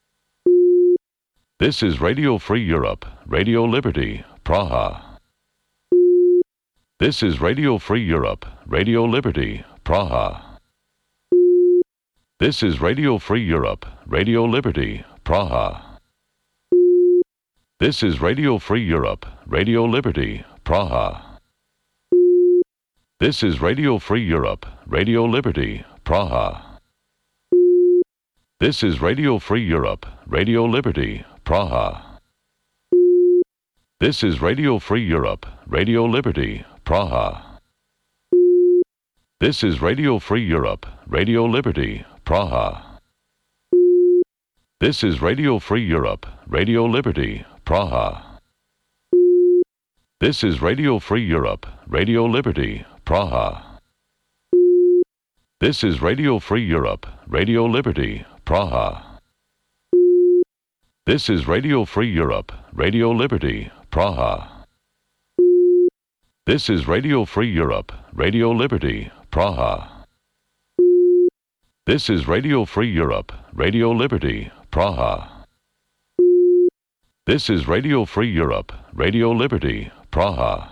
This is Radio Free Europe, Radio Liberty, Praha. This is Radio Free Europe, Radio Liberty, Praha. This is Radio Free Europe, Radio Liberty, Praha. This is Radio Free Europe, Radio Liberty, Praha. This is Radio Free Europe, Radio Liberty, Praha. This is Radio Free Europe, Radio Liberty, Praha. This is Radio Free Europe, Radio Liberty, Praha. This is Radio Free Europe, Radio Liberty, Praha. This is Radio Free Europe, Radio Liberty, Praha. This is Radio Free Europe, Radio Liberty, Praha. This is Radio Free Europe, Radio Liberty, Praha. This is Radio Free Europe, Radio Liberty, Praha. This is Radio Free Europe, Radio Liberty, Praha. This is Radio Free Europe, Radio Liberty, Praha. This is Radio Free Europe, Radio Liberty, Praha.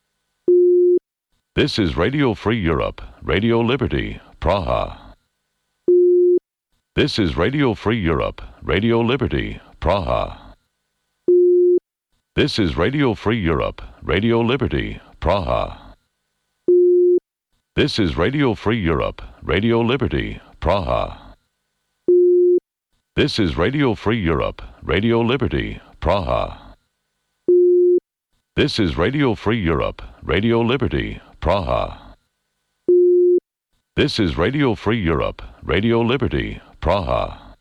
This is Radio Free Europe, Radio Liberty, Praha. This is Radio Free Europe, Radio Liberty, Praha. This is Radio Free Europe, Radio Liberty, Praha. This is Radio Free Europe, Radio Liberty, Praha. This is Radio Free Europe, Radio Liberty, Praha. This is Radio Free Europe, Radio Liberty, Praha. This is Radio Free Europe, Radio Liberty, Praha.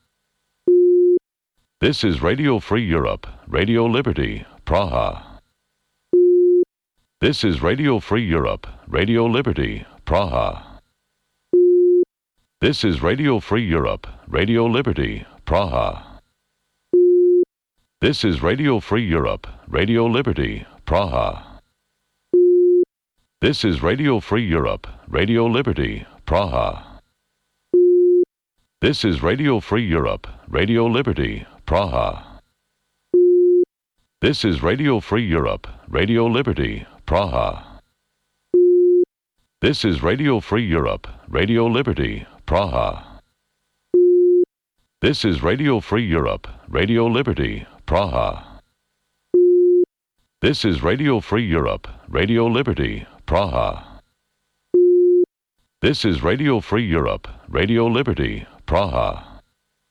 This is Radio Free Europe, Radio Liberty, Praha. This is Radio Free Europe, Radio Liberty, Praha. This is Radio Free Europe, Radio Liberty, Praha. This is Radio Free Europe, Radio Liberty, Praha. This is Radio Free Europe, Radio Liberty, Praha. This is Radio Free Europe, Radio Liberty, Praha. This is Radio Free Europe, Radio Liberty, Praha. This is Radio Free Europe, Radio Liberty, Praha. This is Radio Free Europe, Radio Liberty, Praha. This is Radio Free Europe, Radio Liberty, Praha. This is Radio Free Europe, Radio Liberty, Praha.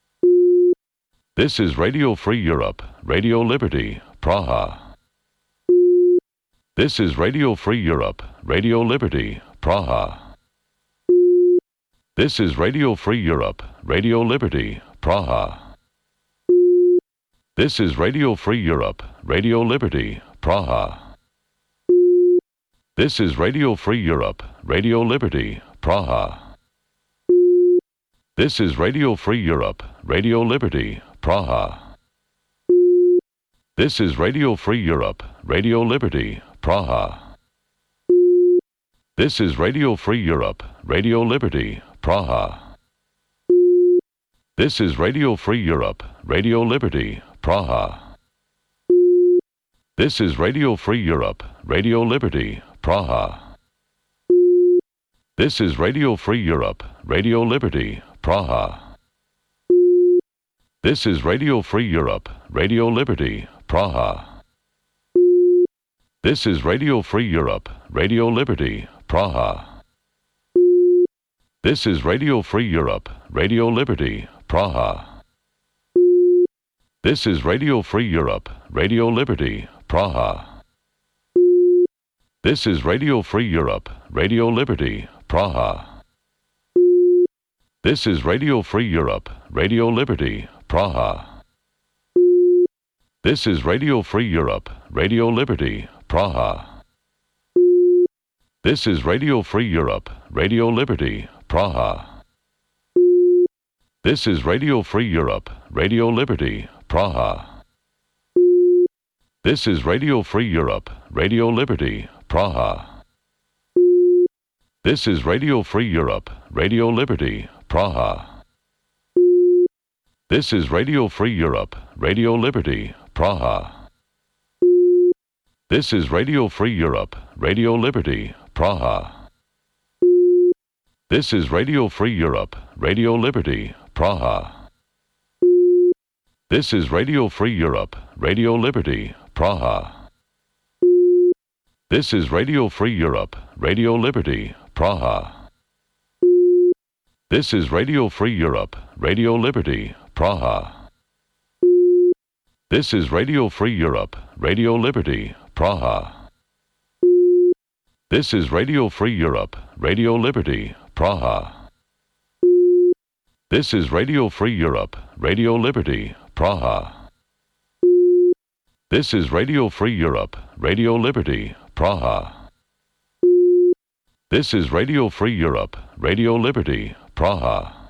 This is Radio Free Europe, Radio Liberty, Praha. This is Radio Free Europe, Radio Liberty, Praha. This is Radio Free Europe, Radio Liberty, Praha. This is Radio Free Europe, Radio Liberty, Praha. This is Radio Free Europe, Radio Liberty, Praha. This is Radio Free Europe, Radio Liberty, Praha. This is Radio Free Europe, Radio Liberty, Praha. This is Radio Free Europe, Radio Liberty, Praha. This is Radio Free Europe, Radio Liberty, Praha. This is Radio Free Europe, Radio Liberty, Praha. This is Radio Free Europe, Radio Liberty, Praha. This is Radio Free Europe, Radio Liberty, Praha. This is Radio Free Europe, Radio Liberty, Praha. This is Radio Free Europe, Radio Liberty, Praha. This is Radio Free Europe, Radio Liberty, Praha. This is Radio Free Europe, Radio Liberty, Praha. This is Radio Free Europe, Radio Liberty, Praha. This is Radio Free Europe, Radio Liberty, Praha. This is Radio Free Europe, Radio Liberty, Praha. This is Radio Free Europe, Radio Liberty, Praha. This is Radio Free Europe, Radio Liberty, Praha. This is Radio Free Europe, Radio Liberty, Praha. This is Radio Free Europe, Radio Liberty, Praha. This is Radio Free Europe, Radio Liberty, Praha. This is Radio Free Europe, Radio Liberty, Praha. This is Radio Free Europe, Radio Liberty, Praha. This is Radio Free Europe, Radio Liberty, Praha. This is Radio Free Europe, Radio Liberty, Praha. This is Radio Free Europe, Radio Liberty, Praha. This is Radio Free Europe, Radio Liberty, Praha. This is Radio Free Europe, Radio Liberty, Praha. This is Radio Free Europe, Radio Liberty, Praha. This is Radio Free Europe, Radio Liberty, Praha.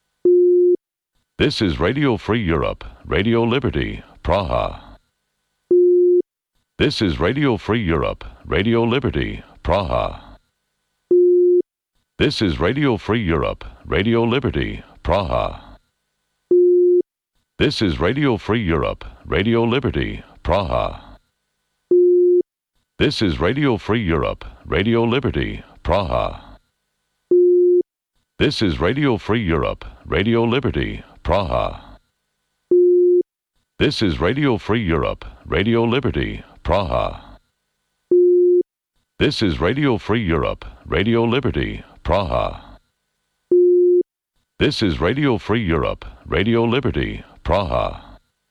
This is Radio Free Europe, Radio Liberty, Praha. This is Radio Free Europe, Radio Liberty, Praha. This is Radio Free Europe, Radio Liberty, Praha. This is Radio Free Europe, Radio Liberty, Praha. This is Radio Free Europe, Radio Liberty, Praha. This is Radio Free Europe, Radio Liberty, Praha. This is Radio Free Europe, Radio Liberty, Praha. This is Radio Free Europe, Radio Liberty, Praha. This is Radio Free Europe, Radio Liberty, Praha.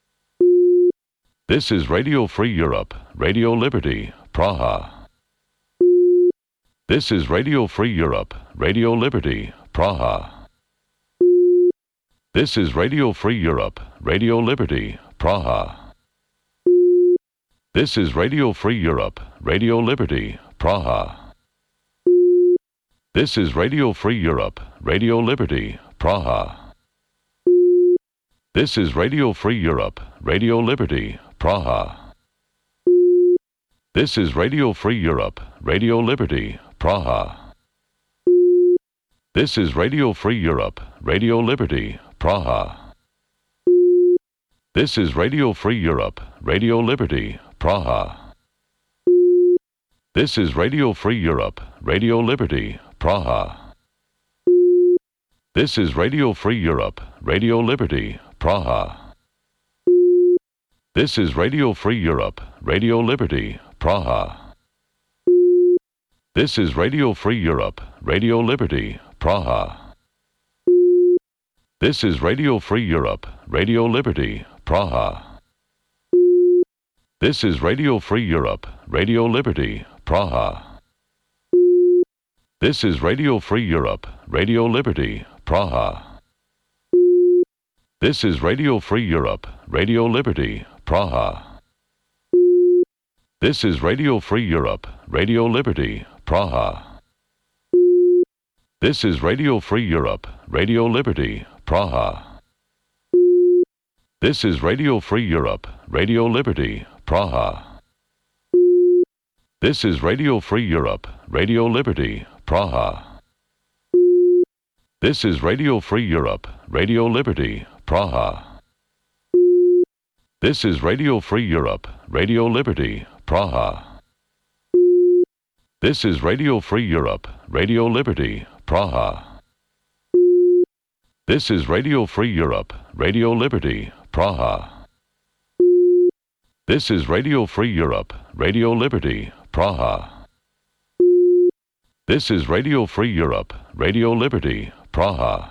This is Radio Free Europe, Radio Liberty, Praha. This is Radio Free Europe, Radio Liberty, Praha. This is Radio Free Europe, Radio Liberty, Praha. This is Radio Free Europe, Radio Liberty, Praha. This is Radio Free Europe, Radio Liberty, Praha. This is Radio Free Europe, Radio Liberty, Praha. This is Radio Free Europe, Radio Liberty, Praha. This is Radio Free Europe, Radio Liberty, Praha. This is Radio Free Europe, Radio Liberty, Praha. This is Radio Free Europe, Radio Liberty, Praha. This is Radio Free Europe, Radio Liberty, Praha. This is Radio Free Europe, Radio Liberty, Praha. This is Radio Free Europe, Radio Liberty, Praha. This is Radio Free Europe, Radio Liberty, Praha. This is Radio Free Europe, Radio Liberty, Praha. This is Radio Free Europe, Radio Liberty, Praha. This is Radio Free Europe, Radio Liberty, Praha. This is Radio Free Europe, Radio Liberty, Praha. This is Radio Free Europe, Radio Liberty, Praha. This is Radio Free Europe, Radio Liberty, Praha. This is Radio Free Europe, Radio Liberty, Praha. This is Radio Free Europe, Radio Liberty, Praha. This is Radio Free Europe, Radio Liberty, Praha. This is Radio Free Europe, Radio Liberty, Praha. This is Radio Free Europe, Radio Liberty, Praha. This is Radio Free Europe, Radio Liberty, Praha. This is Radio Free Europe, Radio Liberty, Praha.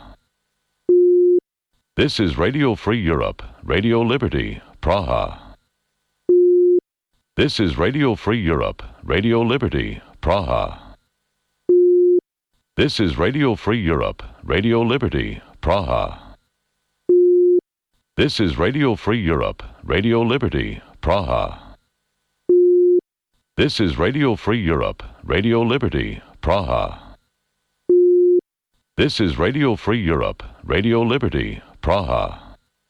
This is Radio Free Europe, Radio Liberty, Praha. This is Radio Free Europe, Radio Liberty, Praha. This is Radio Free Europe, Radio Liberty, Praha. This is Radio Free Europe, Radio Liberty, Praha. This is Radio Free Europe, Radio Liberty, Praha. This is Radio Free Europe, Radio Liberty, Praha.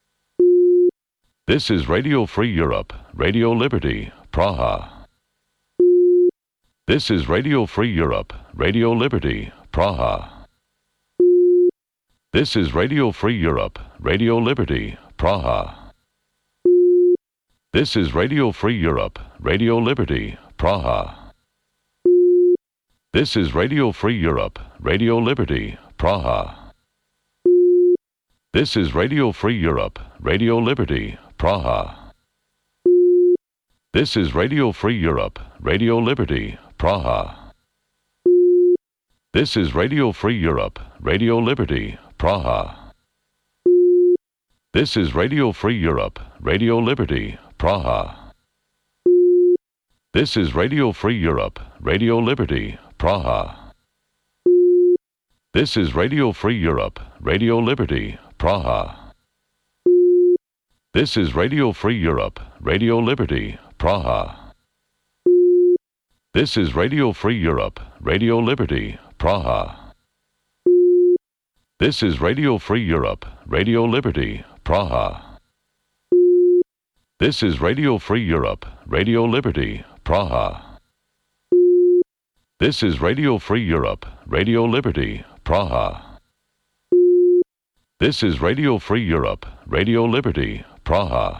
This is Radio Free Europe, Radio Liberty, Praha. This is Radio Free Europe, Radio Liberty, Praha. This is Radio Free Europe, Radio Liberty, Praha. This is Radio Free Europe, Radio Liberty, Praha. This is Radio Free Europe, Radio Liberty, Praha. This is Radio Free Europe, Radio Liberty, Praha. This is Radio Free Europe, Radio Liberty, Praha. This is Radio Free Europe, Radio Liberty, Praha. This is Radio Free Europe, Radio Liberty, Praha. This is Radio Free Europe, Radio Liberty, Praha. This is Radio Free Europe, Radio Liberty, Praha. This is Radio Free Europe, Radio Liberty, Praha. This is Radio Free Europe, Radio Liberty, Praha. This is Radio Free Europe, Radio Liberty, Praha. This is Radio Free Europe, Radio Liberty, Praha. This is Radio Free Europe, Radio Liberty, Praha. This is Radio Free Europe, Radio Liberty, Praha.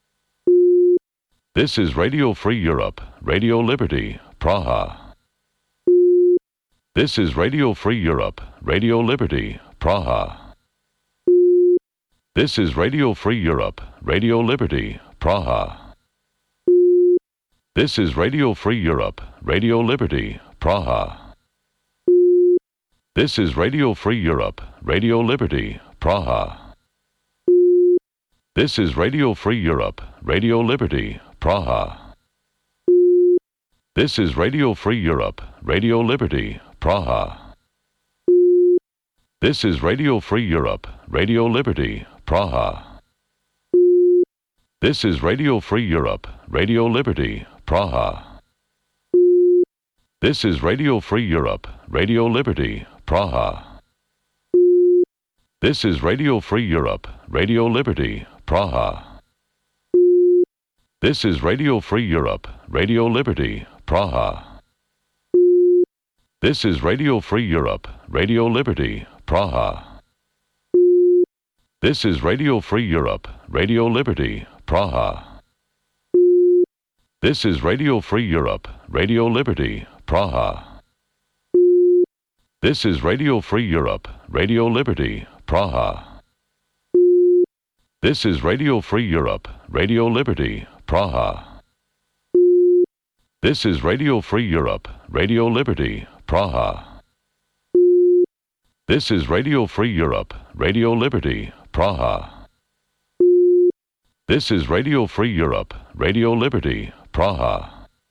This is Radio Free Europe, Radio Liberty, Praha. This is Radio Free Europe, Radio Liberty, Praha. This is Radio Free Europe, Radio Liberty, Praha. This is Radio Free Europe, Radio Liberty, Praha. This is Radio Free Europe, Radio Liberty, Praha. This is Radio Free Europe, Radio Liberty, Praha. This is Radio Free Europe, Radio Liberty, Praha. This is Radio Free Europe, Radio Liberty, Praha. This is Radio Free Europe, Radio Liberty, Praha. This is Radio Free Europe, Radio Liberty, Praha. This is Radio Free Europe, Radio Liberty, Praha. This is Radio Free Europe, Radio Liberty, Praha. This is Radio Free Europe, Radio Liberty, Praha. This is Radio Free Europe, Radio Liberty, Praha. This is Radio Free Europe, Radio Liberty, Praha. This is Radio Free Europe, Radio Liberty, Praha. This is Radio Free Europe, Radio Liberty, Praha. This is Radio Free Europe, Radio Liberty, Praha. This is Radio Free Europe, Radio Liberty, Praha. This is Radio Free Europe, Radio Liberty, Praha.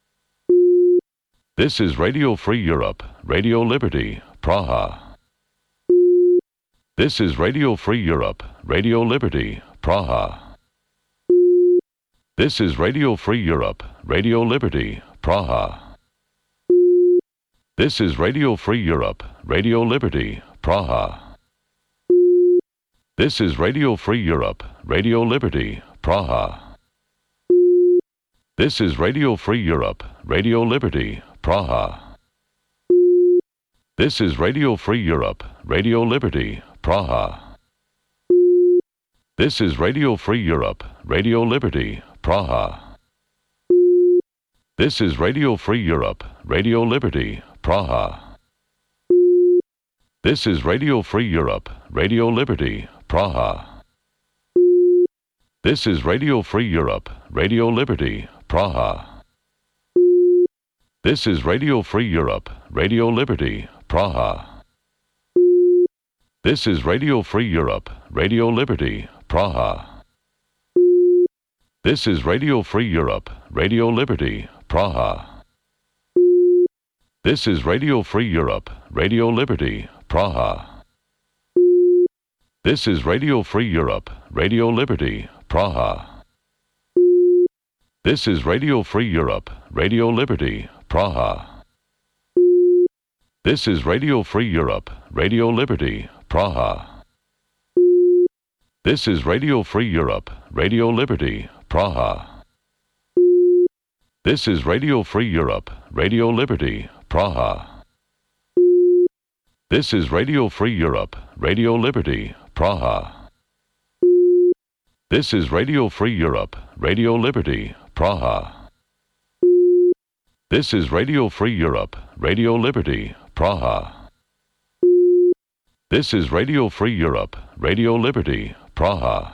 This is Radio Free Europe, Radio Liberty, Praha. This is Radio Free Europe, Radio Liberty, Praha. This is Radio Free Europe, Radio Liberty, Praha. This is Radio Free Europe, Radio Liberty, Praha. This is Radio Free Europe, Radio Liberty, Praha. This is Radio Free Europe, Radio Liberty, Praha. This is Radio Free Europe, Radio Liberty, Praha. This is Radio Free Europe, Radio Liberty, Praha. This is Radio Free Europe, Radio Liberty, Praha. This is Radio Free Europe, Radio Liberty, Praha. This is Radio Free Europe, Radio Liberty, Praha. This is Radio Free Europe, Radio Liberty, Praha. This is Radio Free Europe, Radio Liberty, Praha. This is Radio Free Europe, Radio Liberty, Praha. This is Radio Free Europe, Radio Liberty, Praha. This is Radio Free Europe, Radio Liberty, Praha. This is Radio Free Europe, Radio Liberty, Praha. This is Radio Free Europe, Radio Liberty, Praha. This is Radio Free Europe, Radio Liberty, Praha. This is Radio Free Europe, Radio Liberty, Praha. This is Radio Free Europe, Radio Liberty, Praha. This is Radio Free Europe, Radio Liberty, Praha. This is Radio Free Europe, Radio Liberty, Praha. This is Radio Free Europe, Radio Liberty, Praha.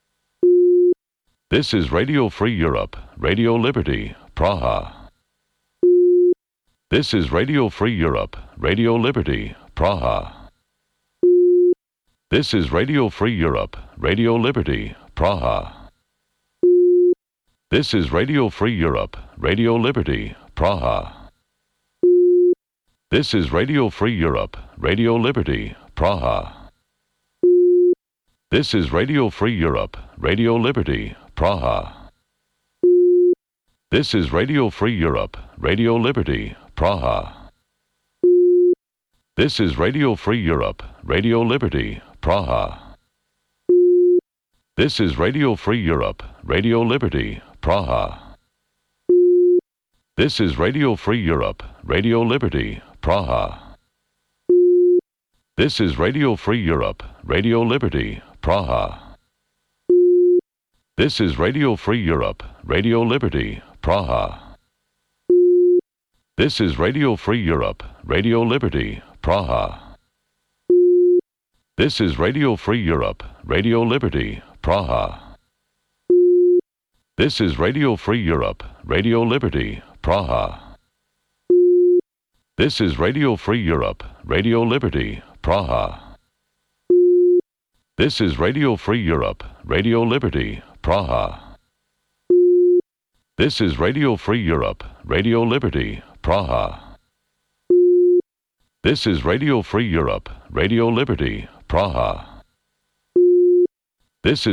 This is Radio Free Europe, Radio Liberty, Praha. This is Radio Free Europe, Radio Liberty, Praha. This is Radio Free Europe, Radio Liberty, Praha. This is Radio Free Europe, Radio Liberty, Praha. This is Radio Free Europe, Radio Liberty, Praha. This is Radio Free Europe, Radio Liberty, Praha. This is Radio Free Europe, Radio Liberty, Praha. This is Radio Free Europe, Radio Liberty, Praha. This is Radio Free Europe, Radio Liberty, Praha. This is Radio Free Europe, Radio Liberty, Praha. This is Radio Free Europe, Radio Liberty, Praha. This is Radio Free Europe, Radio Liberty, Praha. This is Radio Free Europe, Radio Liberty, Praha. This is Radio Free Europe, Radio Liberty, Praha. This is Radio Free Europe, Radio Liberty, Praha. This is Radio Free Europe, Radio Liberty, Praha. This is Radio Free Europe, Radio Liberty, Praha. This is Radio Free Europe, Radio Liberty, Praha. This is Radio Free Europe, Radio Liberty, Praha. This is